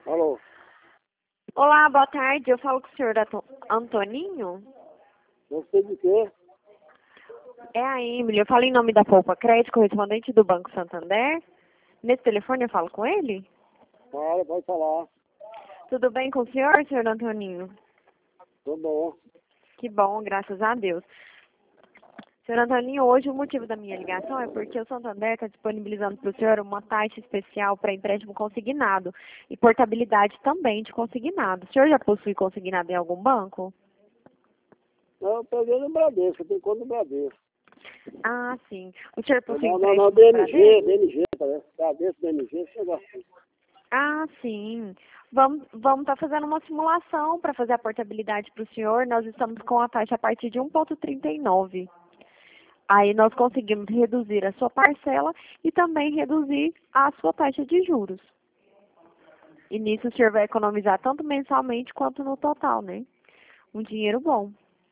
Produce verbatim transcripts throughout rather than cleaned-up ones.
Alô? Olá, boa tarde. Eu falo com o senhor Ato- Antoninho. Você de quê? É a Emily. Eu falo em nome da Poupa Crédito, correspondente do Banco Santander. Nesse telefone eu falo com ele? Fala, pode falar. Tudo bem com o senhor, senhor Antoninho? Tô bom. Que bom, graças a Deus. Senhor Antoninho, hoje o motivo da minha ligação é porque o Santander está disponibilizando para o senhor uma taxa especial para empréstimo consignado e portabilidade também de consignado. O senhor já possui consignado em algum banco? Não, eu peguei no Bradesco, eu tenho conta no Bradesco. Ah, sim. O senhor possui Não, não, não, empréstimo B N G, Bradesco? B N G, parece. Bradesco, B N G, esse negócio assim. Ah, sim. Vamos vamos estar fazendo uma simulação para fazer a portabilidade para o senhor. Nós estamos com a taxa a partir de um vírgula trinta e nove. Aí nós conseguimos reduzir a sua parcela e também reduzir a sua taxa de juros. E nisso o senhor vai economizar tanto mensalmente quanto no total, né? Um dinheiro bom.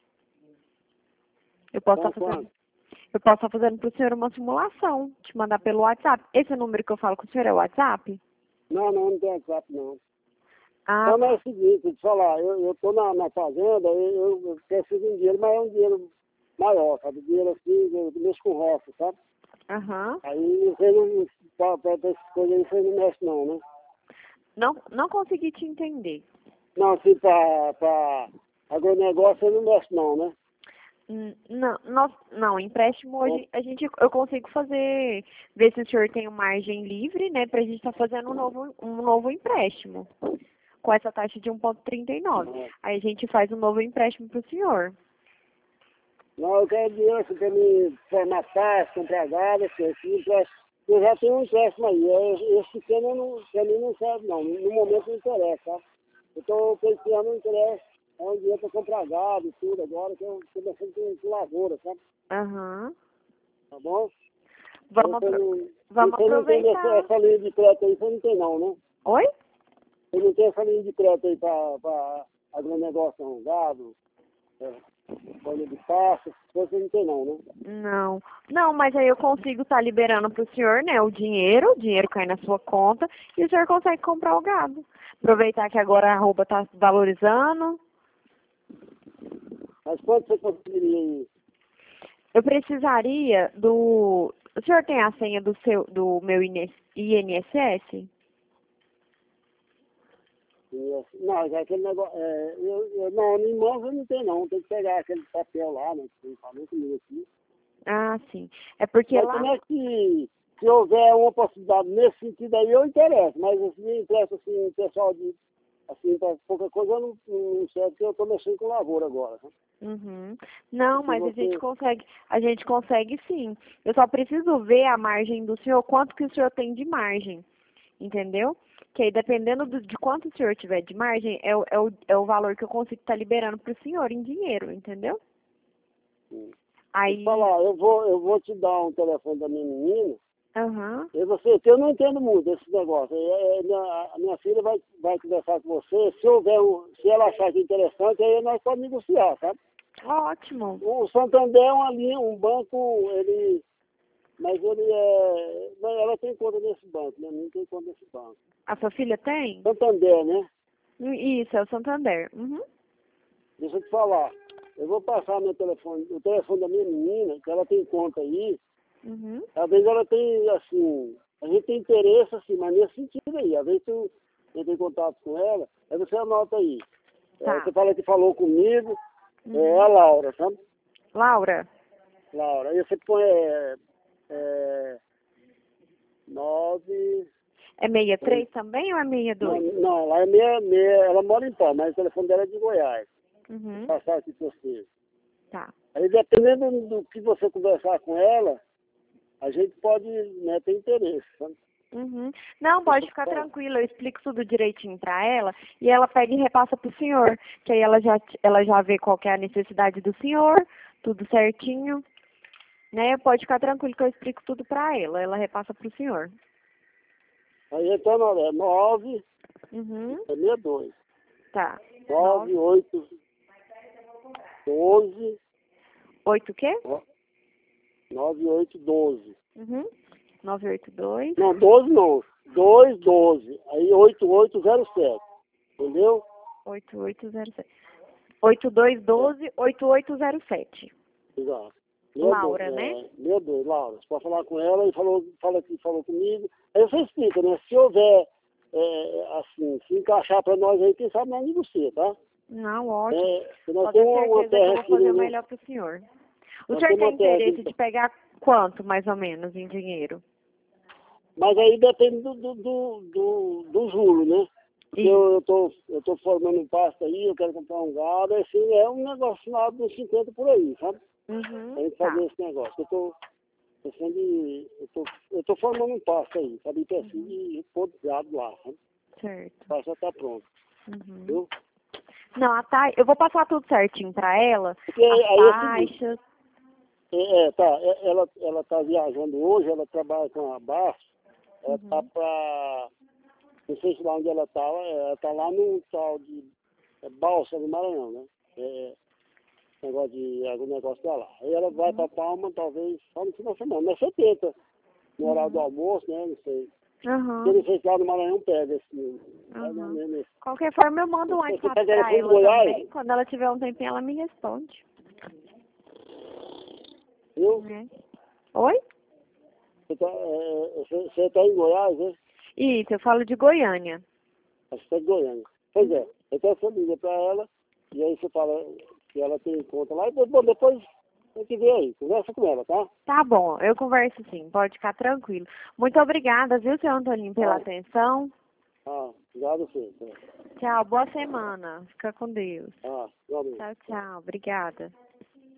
Eu posso Então, estar fazendo, quanto? eu posso estar fazendo para o senhor uma simulação, te mandar pelo WhatsApp. Esse número que eu falo com o senhor é o WhatsApp? Não, não, não tem WhatsApp, não. Ah, Então, não é o seguinte, deixa eu te falar, eu, eu tô na, na fazenda, eu, eu, eu preciso de um dinheiro, mas é um dinheiro maior, sabe? Dinheiro assim, eu mexo com roça, sabe? aham. Aí você não, pra, pra, pra essas coisas aí, você não mexe não, né? Não, não consegui te entender. Não, assim, pra, pra agronegócio você não mexe não, né? Hum, Não, nós, não, empréstimo hoje a gente, eu consigo fazer, ver se o senhor tem uma margem livre, né, pra gente estar fazendo um novo, um novo empréstimo, com essa taxa de um vírgula trinta e nove. Não, Aí a gente faz um novo empréstimo para o senhor. não, eu quero dinheiro assim, pra me formatar, comprar gado, assim, esse empréstimo. Eu já tenho um empréstimo aí, é, esse pequeno eu não, pra mim não serve não, no momento não interessa, tá? Eu estou pensando no interesse, é um dinheiro para comprar gado e tudo agora, que eu estou mexendo com, com lavoura, sabe? Aham. Tá bom? Então Vamos, você apro- não, vamos você não tem essa, aproveitar. essa linha de crédito aí, você não tem não, né? Oi? Você não tem essa linha de crédito aí para agronegócio, não, gado, é, folha de pasto, essas coisas você não tem não, né? Não. Não, mas aí eu consigo estar liberando para o senhor, né, o dinheiro, o dinheiro cai na sua conta e o senhor consegue comprar o gado. Aproveitar que agora a arroba está valorizando. Mas quanto você conseguiria aí? Eu precisaria do... O senhor tem a senha do seu, do meu I N S S? E, assim, não, já aquele negócio, é, eu, eu, não, em mãos eu não tenho não, tem que pegar aquele papel lá, né, que tem falou comigo aqui. Ah, sim. É porque Mas lá... como é que, se houver uma possibilidade nesse sentido aí, eu interesso, mas assim, me interessa assim, pessoal de, assim, pra pouca coisa eu não, não sei, porque eu estou mexendo com lavoura agora, né? Uhum. Não, Se mas a gente você, consegue, a gente consegue sim. Eu só preciso ver a margem do senhor, quanto que o senhor tem de margem, entendeu? Que aí dependendo do- de quanto o senhor tiver de margem, é, o- é, o, é o valor que eu consigo estar liberando para o senhor em dinheiro, entendeu? deixa eu te Aí, falar, eu vou, eu vou te dar um telefone da minha menina, aham, e você, que eu não entendo muito desse negócio. É, é, minha- a minha filha vai, vai conversar com você. Se houver um, se ela achar que é interessante, aí nós podemos negociar, sabe? ótimo. O Santander é uma linha, um banco, ele. Mas ele é. Mas ela tem conta nesse banco, né? Não tem conta nesse banco. A sua filha tem? Santander, né? Isso, é o Santander. Uhum. Deixa eu te falar. Eu vou passar meu telefone, o telefone da minha menina, que ela tem conta aí. Uhum. Às vezes ela tem, assim, a gente tem interesse, assim, mas nesse sentido aí. Às vezes tu entra em contato com ela, aí você anota aí. É, Tá. você fala que falou comigo, é a Uhum. Laura, sabe? Laura, Laura. Aí você põe é, é, nove. é sessenta e três também ou é sessenta e Não, dois? não, lá é meia, meia, ela mora em Pau, mas o telefone dela é de Goiás. Uhum. Vou passar aqui pra você. Tá. Aí dependendo do que você conversar com ela, a gente pode, né, ter interesse, sabe? Uhum. Não, Deixa pode eu te ficar falar. tranquila, eu explico tudo direitinho pra ela e ela pega e repassa pro senhor, que aí ela já, ela já vê qual que é a necessidade do senhor, tudo certinho, né? Pode ficar tranquilo que eu explico tudo pra ela, ela repassa pro senhor. Aí então não, é nove, Uhum. é sessenta e dois. Tá. nove, Nove, oito, doze, oito o quê? nove, oito, doze. Uhum. Nove oito dois. Não, doze não. dois doze, aí oito oito zero sete, entendeu? oito oito zero sete. oito dois um dois, oito oito zero sete. Exato. Laura, Deus, né? É, meu Deus, Laura, você pode falar com ela e falou, fala aqui, falou comigo. Aí você explica, né? Se houver, é, assim, se encaixar para nós aí, quem sabe nós negocia, tá? Não, ótimo. É, porque nós Pode ter temos uma, uma certeza que eu terra vou aqui fazer o no... melhor pro senhor. O Nós senhor temos tem uma terra aqui, interesse de pegar quanto, mais ou menos, em dinheiro? mas aí depende do, do, do, do, do juro, né? Porque Isso. eu, eu, tô, eu tô formando um pasto aí, eu quero comprar um gado, assim, é um negócio lá dos cinquenta por aí, sabe? Uhum, A gente tá. fazer esse negócio. Eu tô, pensando em- eu tô, eu tô formando um pasto aí, sabe? E preciso Uhum. de pôr gado lá, sabe? Certo. O pasto já tá pronto, Uhum. viu? Não, a ta... eu vou passar tudo certinho pra ela, Porque as aí é o seguinte, taxas. é, é, tá, é, ela, ela tá viajando hoje, ela trabalha com a Basf, ela tá Uhum. pra, não sei se lá onde ela tá, ela tá lá no tal de é, Balsa do Maranhão, né? É, negócio de algum negócio pra lá. Aí ela vai Uhum. pra Palma, talvez, só no final de semana, mas setenta, no horário do Uhum. almoço, né? Não sei. Aham. Eu não sei se lá no Maranhão pega esse, vai não, Aham. né, nesse. Qualquer forma, eu mando um Você WhatsApp tá pra telefone de ela Goiás, também. Quando ela tiver um tempinho, ela me responde. viu? Né? Oi? Você tá, é, você, você tá em Goiás, né? Isso, eu falo de Goiânia. Acho que tá de Goiânia. Pois Uhum. é, então você liga pra ela, e aí você fala que ela tem conta lá, e depois, depois tem que ver aí, conversa com ela, tá? Tá bom, eu converso sim, pode ficar tranquilo. Muito obrigada, viu, seu Antoninho, pela Ah, atenção. ah, obrigado a você. Tchau, boa semana. Fica com Deus. Ah, igualmente. Tchau, tchau. Obrigada.